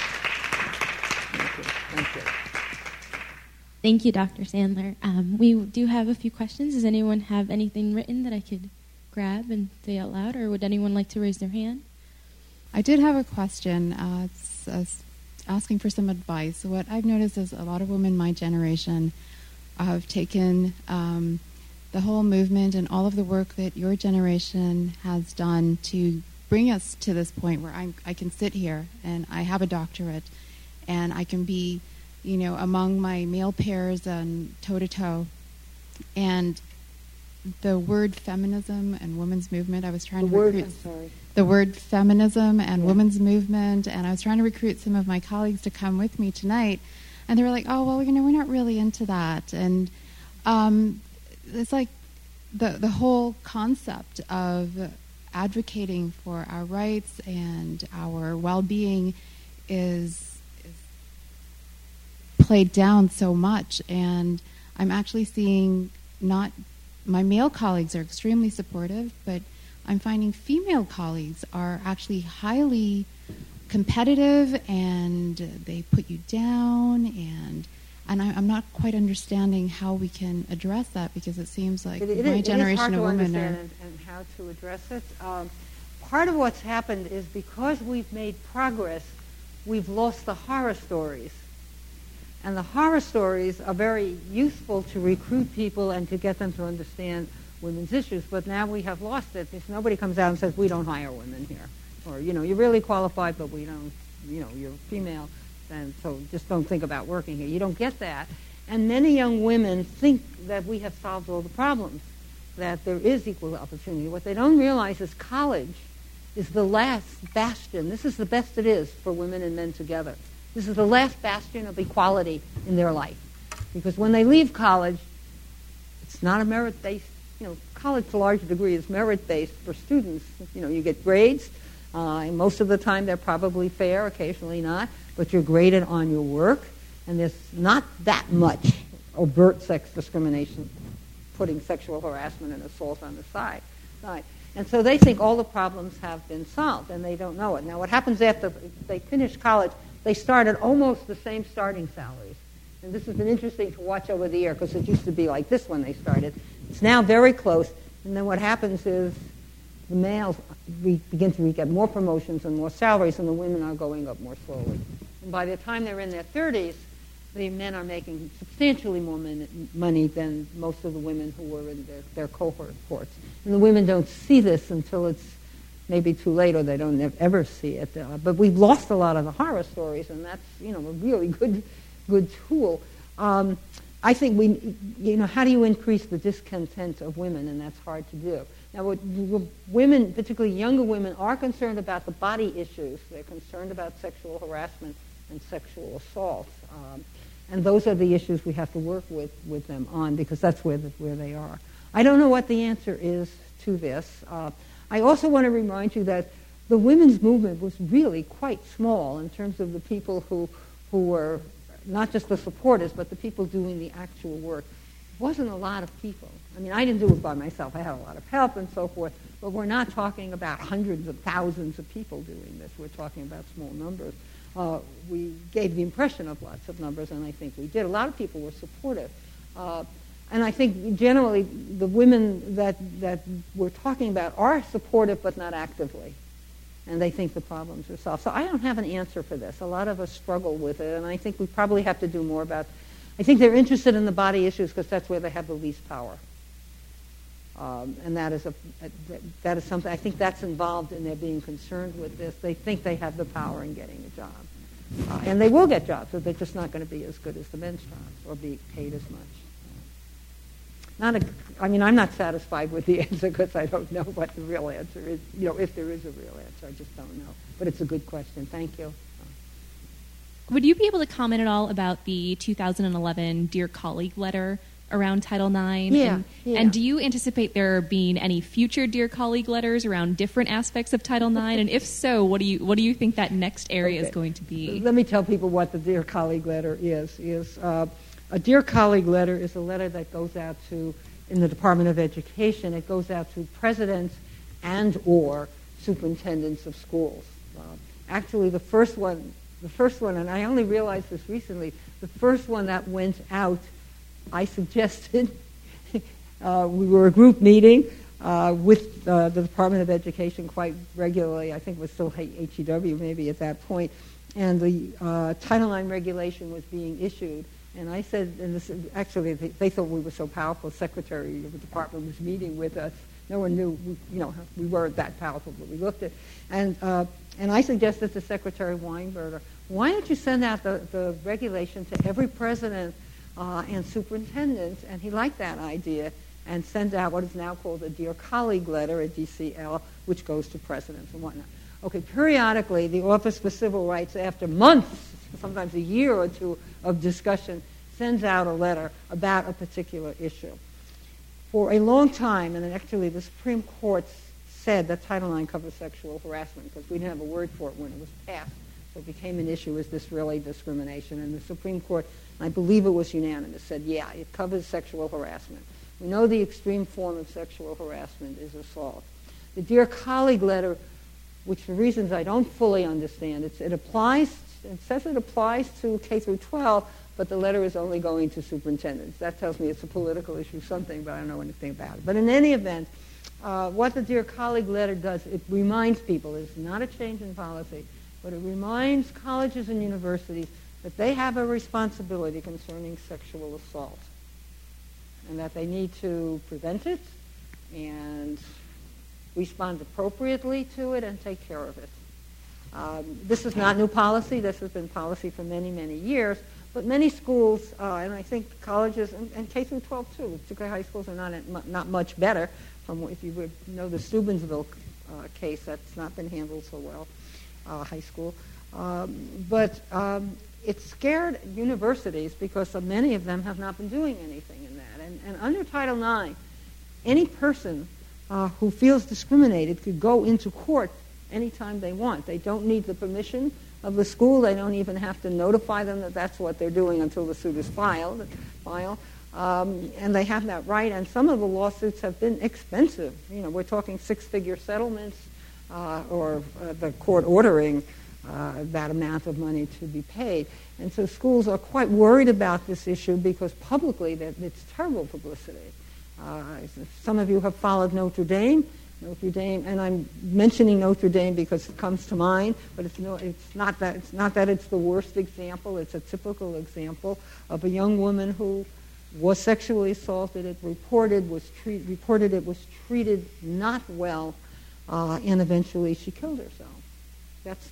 Thank you. Thank you. Thank you, Dr. Sandler. We do have a few questions. Does anyone have anything written that I could grab and say out loud, or would anyone like to raise their hand? I did have a question. It's asking for some advice. What I've noticed is a lot of women my generation have taken the whole movement and all of the work that your generation has done to bring us to this point where I can sit here and I have a doctorate and I can be, among my male peers and toe-to-toe. And the word feminism and women's movement, I was trying to recruit the word feminism and women's movement, and I was trying to recruit some of my colleagues to come with me tonight. And they were like, oh, well, we're not really into that. And it's like the whole concept of advocating for our rights and our well-being is played down so much. And I'm actually seeing my male colleagues are extremely supportive, but I'm finding female colleagues are actually highly competitive, and they put you down, and I'm not quite understanding how we can address that, because it seems like my generation of women are... and how to address it. Part of what's happened is because we've made progress, we've lost the horror stories. And the horror stories are very useful to recruit people and to get them to understand women's issues, but now we have lost it because nobody comes out and says, we don't hire women here. Or, you're really qualified, but we don't, you're female, and so just don't think about working here. You don't get that. And many young women think that we have solved all the problems, that there is equal opportunity. What they don't realize is college is the last bastion. This is the best it is for women and men together. This is the last bastion of equality in their life. Because when they leave college, it's not a merit-based, college to a large degree is merit-based for students. You get grades. And most of the time they're probably fair, occasionally not, but you're graded on your work, and there's not that much overt sex discrimination, putting sexual harassment and assault on the side. And so they think all the problems have been solved, and they don't know it. Now, what happens after they finish college, they start at almost the same starting salaries. And this has been interesting to watch over the year, because it used to be like this when they started. It's now very close, and then what happens is the males begin to get more promotions and more salaries, and the women are going up more slowly. And by the time they're in their 30s, the men are making substantially more money than most of the women who were in their cohorts. And the women don't see this until it's maybe too late, or they don't ever see it. But we've lost a lot of the horror stories, and that's a really good tool. I think how do you increase the discontent of women, and that's hard to do. Now, what women, particularly younger women, are concerned about the body issues. They're concerned about sexual harassment and sexual assault. And those are the issues we have to work with them on, because that's where they are. I don't know what the answer is to this. I also want to remind you that the women's movement was really quite small in terms of the people who were not just the supporters, but the people doing the actual work. wasn't a lot of people. I mean, I didn't do it by myself. I had a lot of help and so forth, but we're not talking about hundreds of thousands of people doing this. We're talking about small numbers. We gave the impression of lots of numbers, and I think we did. A lot of people were supportive. And I think generally the women that we're talking about are supportive but not actively. And they think the problems are solved. So I don't have an answer for this. A lot of us struggle with it, and I think we probably have to do more about. I think they're interested in the body issues because that's where they have the least power. And that is something, I think that's involved in their being concerned with this. They think they have the power in getting a job. And they will get jobs, but they're just not going to be as good as the men's jobs or be paid as much. I'm not satisfied with the answer because I don't know what the real answer is. If there is a real answer, I just don't know. But it's a good question. Thank you. Would you be able to comment at all about the 2011 Dear Colleague letter around Title IX? Yeah. And do you anticipate there being any future Dear Colleague letters around different aspects of Title IX? And if so, what do you think that next area is going to be? Let me tell people what the Dear Colleague letter is. A Dear Colleague letter is a letter that goes out to, in the Department of Education, it goes out to presidents and or superintendents of schools. Actually, the first one, and I only realized this recently, the first one that went out, I suggested, we were a group meeting with the Department of Education quite regularly. I think it was still HEW maybe at that point. And the Title IX regulation was being issued. And I said, and this actually they thought we were so powerful. The secretary of the department was meeting with us. No one knew, we weren't that powerful, but we looked at, and I suggested to Secretary Weinberger, why don't you send out the regulation to every president and superintendent? And he liked that idea, and send out what is now called a Dear Colleague letter, a DCL, which goes to presidents and whatnot. Okay, periodically, the Office for Civil Rights, after months, sometimes a year or two of discussion, sends out a letter about a particular issue. For a long time, and actually the Supreme Court said that Title IX covers sexual harassment because we didn't have a word for it when it was passed. So it became an issue, is this really discrimination? And the Supreme Court, I believe it was unanimous, said, yeah, it covers sexual harassment. We know the extreme form of sexual harassment is assault. The Dear Colleague letter, which for reasons I don't fully understand, it says it applies to K through 12, but the letter is only going to superintendents. That tells me it's a political issue, something, but I don't know anything about it. But in any event, what the Dear Colleague letter does, it reminds people, it's not a change in policy, but it reminds colleges and universities that they have a responsibility concerning sexual assault and that they need to prevent it and respond appropriately to it and take care of it. This is not new policy. This has been policy for many, many years. But many schools, and I think colleges, and K through 12 too, particularly high schools, are not much better. If you would know the Steubenville case, that's not been handled so well, high school. But it scared universities because many of them have not been doing anything in that. And under Title IX, any person who feels discriminated could go into court anytime they want. They don't need the permission of the school. They don't even have to notify them that that's what they're doing until the suit is filed. And they have that right. And some of the lawsuits have been expensive. We're talking six-figure settlements or the court ordering that amount of money to be paid. And so schools are quite worried about this issue because publicly it's terrible publicity. Some of you have followed Notre Dame, and I'm mentioning Notre Dame because it comes to mind, but it's not that it's the worst example. It's a typical example of a young woman who was sexually assaulted. It reported it was treated not well, and eventually she killed herself.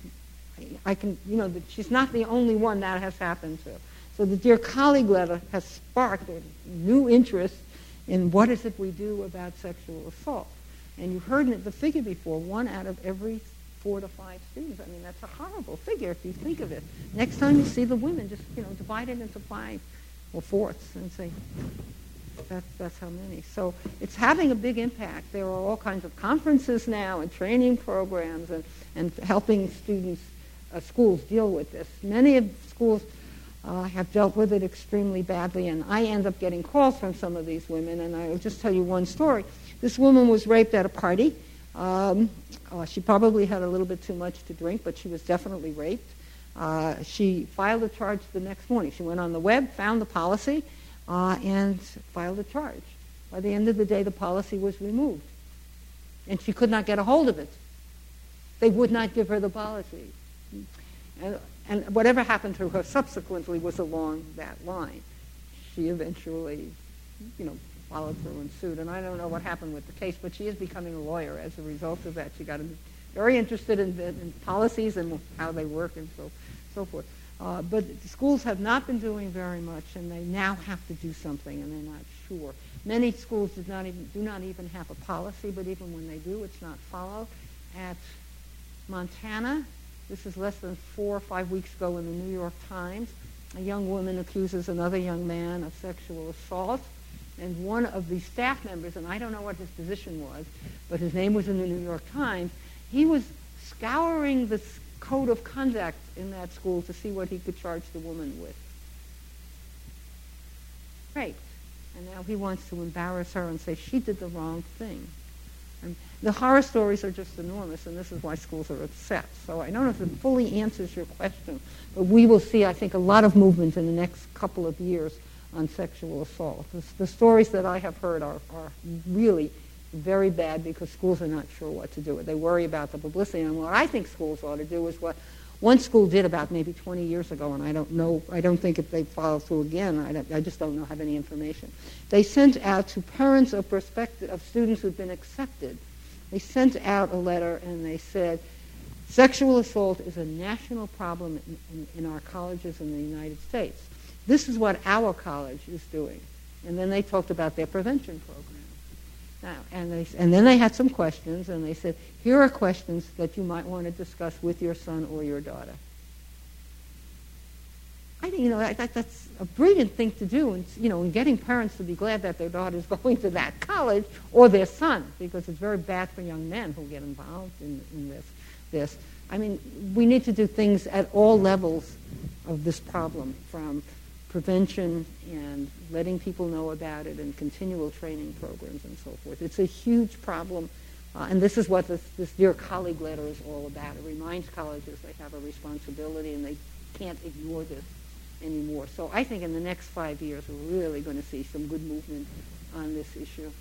She's not the only one that has happened to. So the Dear Colleague letter has sparked a new interest in what is it we do about sexual assault. And you've heard the figure before, 1 out of every 4 to 5 students. I mean, that's a horrible figure if you think of it. Next time you see the women, just divide it into 5 or 4ths and say, that's how many. So it's having a big impact. There are all kinds of conferences now and training programs and helping schools deal with this. Many of schools have dealt with it extremely badly, and I end up getting calls from some of these women, and I'll just tell you one story. This woman was raped at a party. She probably had a little bit too much to drink, but she was definitely raped. She filed a charge the next morning. She went on the web, found the policy, and filed a charge. By the end of the day, the policy was removed, and she could not get a hold of it. They would not give her the policy. And whatever happened to her subsequently was along that line. She eventually, followed through and sued. And I don't know what happened with the case, but she is becoming a lawyer as a result of that. She got very interested in policies and how they work and so forth. But schools have not been doing very much, and they now have to do something, and they're not sure. Many schools do not even have a policy, but even when they do, it's not followed. At Montana, this is less than 4 or 5 weeks ago in the New York Times, a young woman accuses another young man of sexual assault, and one of the staff members, and I don't know what his position was, but his name was in the New York Times, he was scouring the code of conduct in that school to see what he could charge the woman with. Rape. And now he wants to embarrass her and say she did the wrong thing. And the horror stories are just enormous, and this is why schools are upset. So I don't know if it fully answers your question, but we will see, I think, a lot of movement in the next couple of years on sexual assault. The stories that I have heard are really very bad because schools are not sure what to do with. They worry about the publicity. And what I think schools ought to do is what one school did about maybe 20 years ago, and I don't think if they follow through again, I just don't have any information. They sent out to parents of students who'd been accepted, they sent out a letter and they said, sexual assault is a national problem in our colleges in the United States. This is what our college is doing. And then they talked about their prevention program. Now, and then they had some questions, and they said, here are questions that you might want to discuss with your son or your daughter. I think, that's a brilliant thing to do, and getting parents to be glad that their daughter is going to that college or their son, because it's very bad for young men who get involved in this. I mean, we need to do things at all levels of this problem, from prevention and letting people know about it and continual training programs and so forth. It's a huge problem, and this is what this Dear Colleague letter is all about. It reminds colleges they have a responsibility and they can't ignore this anymore. So I think in the next 5 years we're really going to see some good movement on this issue.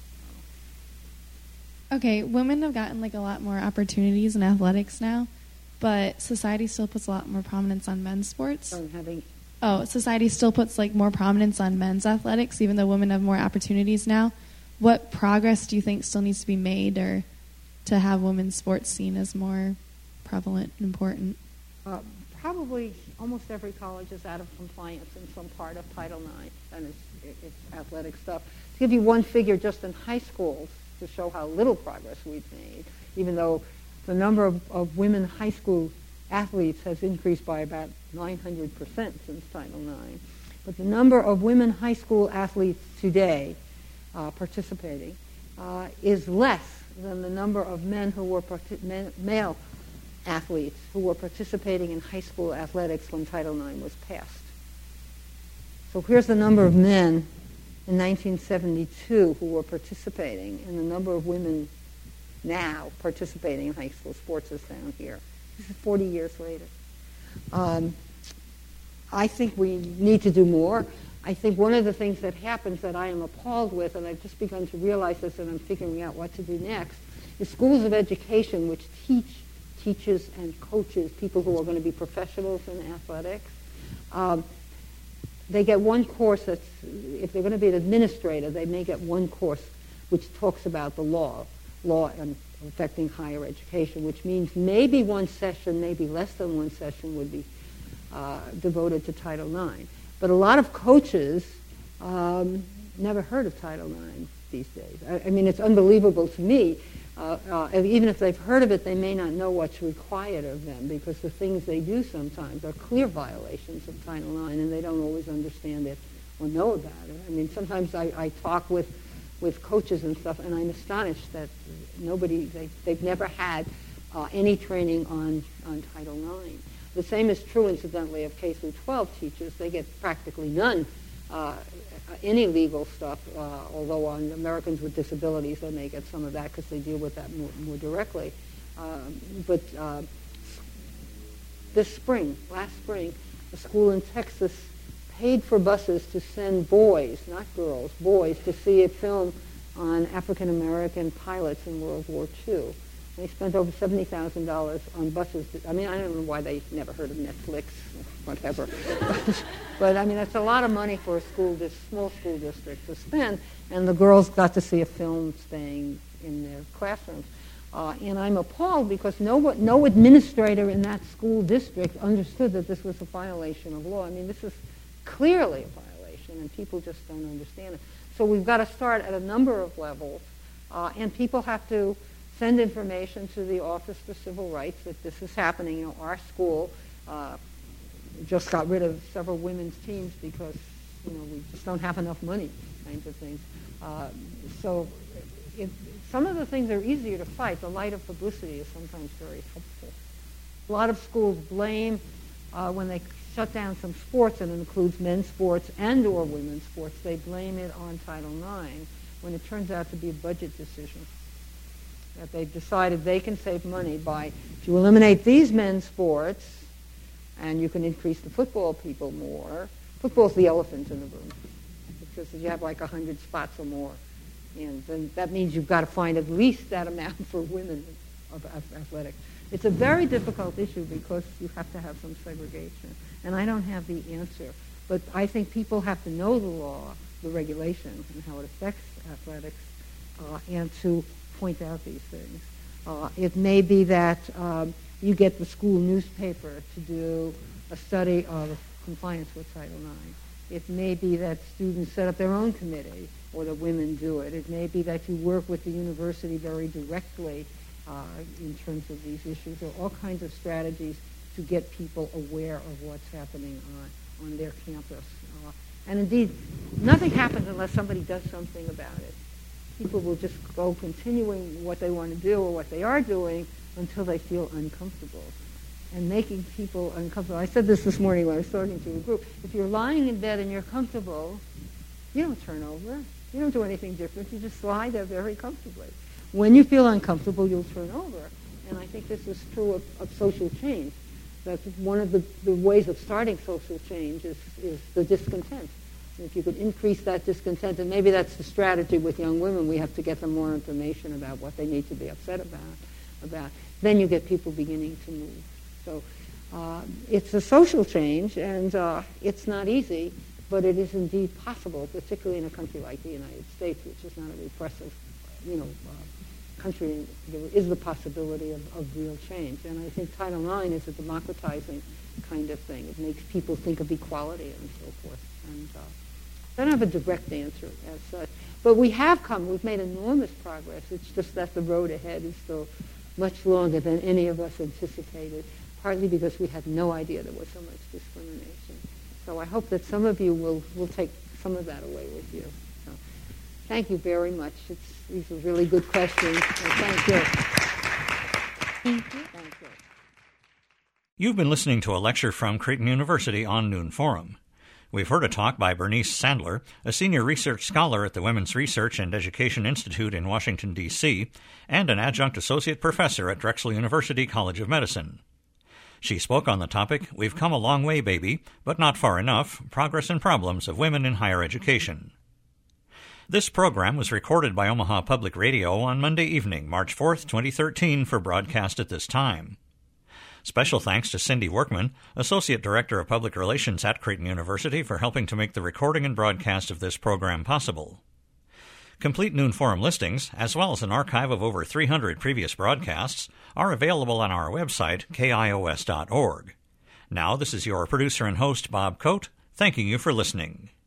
Okay, women have gotten a lot more opportunities in athletics now, but society still puts a lot more prominence on men's sports. Society still puts more prominence on men's athletics, even though women have more opportunities now. What progress do you think still needs to be made, or to have women's sports seen as more prevalent and important? Probably almost every college is out of compliance in some part of Title IX, and it's athletic stuff. To give you one figure, just in high schools, to show how little progress we've made, even though the number of women high school athletes has increased by about 900% since Title IX. But the number of women high school athletes today participating is less than the number of men who were male athletes who were participating in high school athletics when Title IX was passed. So here's the number of men in 1972 who were participating, and the number of women now participating in high school sports is down here. This is 40 years later. I think we need to do more. I think one of the things that happens that I am appalled with, and I've just begun to realize this and I'm figuring out what to do next, is schools of education which teaches and coaches people who are going to be professionals in athletics. They get one course that's, if they're going to be an administrator, they may get one course which talks about the law and affecting higher education, which means maybe one session, maybe less than one session would be devoted to Title IX. But a lot of coaches never heard of Title IX these days. I mean, it's unbelievable to me. Even if they've heard of it, they may not know what's required of them, because the things they do sometimes are clear violations of Title IX, and they don't always understand it or know about it. I mean, sometimes I talk with coaches and stuff, and I'm astonished that they've never had any training on Title IX. The same is true, incidentally, of K through 12 teachers. They get practically none, any legal stuff, although on Americans with Disabilities they may get some of that because they deal with that more directly. But last spring, a school in Texas paid for buses to send boys, not girls, boys, to see a film on African-American pilots in World War II. They spent over $70,000 on buses. I don't know why they never heard of Netflix, or whatever. But that's a lot of money for a small school district to spend, and the girls got to see a film staying in their classrooms. And I'm appalled because no administrator in that school district understood that this was a violation of law. This is clearly a violation, and people just don't understand it. So we've got to start at a number of levels, and people have to send information to the Office for Civil Rights that this is happening. Our school just got rid of several women's teams because we just don't have enough money, kinds of things. Some of the things are easier to fight. The light of publicity is sometimes very helpful. A lot of schools blame when they shut down some sports, and it includes men's sports and or women's sports, they blame it on Title IX when it turns out to be a budget decision. That they've decided they can save money by, if you eliminate these men's sports and you can increase the football people more. Football's the elephant in the room because you have like 100 spots or more. And then that means you've got to find at least that amount for women of athletics. It's a very difficult issue because you have to have some segregation. And I don't have the answer. But I think people have to know the law, the regulation, and how it affects athletics, and to point out these things. It may be that you get the school newspaper to do a study of compliance with Title IX. It may be that students set up their own committee, or that women do it. It may be that you work with the university very directly in terms of these issues. There are all kinds of strategies to get people aware of what's happening on their campus. And indeed, nothing happens unless somebody does something about it. People will just go continuing what they want to do or what they are doing until they feel uncomfortable. And making people uncomfortable. I said this morning when I was talking to a group. If you're lying in bed and you're comfortable, you don't turn over. You don't do anything different. You just lie there very comfortably. When you feel uncomfortable, you'll turn over. And I think this is true of social change. That one of the ways of starting social change is the discontent. And if you could increase that discontent, and maybe that's the strategy with young women, we have to get them more information about what they need to be upset about. Then you get people beginning to move. So it's a social change, and it's not easy, but it is indeed possible, particularly in a country like the United States, which is not a repressive, country. There is the possibility of real change, and I think Title IX is a democratizing kind of thing. It makes people think of equality and so forth. And I don't have a direct answer as such, but we've made enormous progress. It's just that the road ahead is still much longer than any of us anticipated, partly because we had no idea there was so much discrimination. So I hope that some of you will take some of that away with you. So, thank you very much. These are really good questions. Thank you. Thank you. Thank you. You've been listening to a lecture from Creighton University on Noon Forum. We've heard a talk by Bernice Sandler, a senior research scholar at the Women's Research and Education Institute in Washington, D.C., and an adjunct associate professor at Drexel University College of Medicine. She spoke on the topic, We've Come a Long Way, Baby, but Not Far Enough, Progress and Problems of Women in Higher Education. This program was recorded by Omaha Public Radio on Monday evening, March 4th, 2013, for broadcast at this time. Special thanks to Cindy Workman, Associate Director of Public Relations at Creighton University, for helping to make the recording and broadcast of this program possible. Complete Noon Forum listings, as well as an archive of over 300 previous broadcasts, are available on our website, kios.org. Now, this is your producer and host, Bob Coate, thanking you for listening.